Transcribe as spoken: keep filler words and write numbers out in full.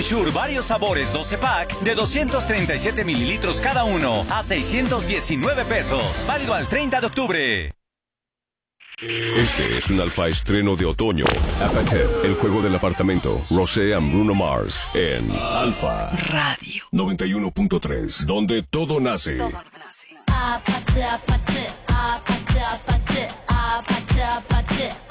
Ensure varios sabores doce pack de doscientos treinta y siete mililitros cada uno a seiscientos diecinueve pesos. Válido al treinta de octubre. Este es un alfa estreno de otoño. Apache, el juego del apartamento. Rosé and Bruno Mars en Alfa Radio noventa y uno punto tres, donde todo nace. Todo nace. Apache, Apache, Apache, Apache, Apache, Apache.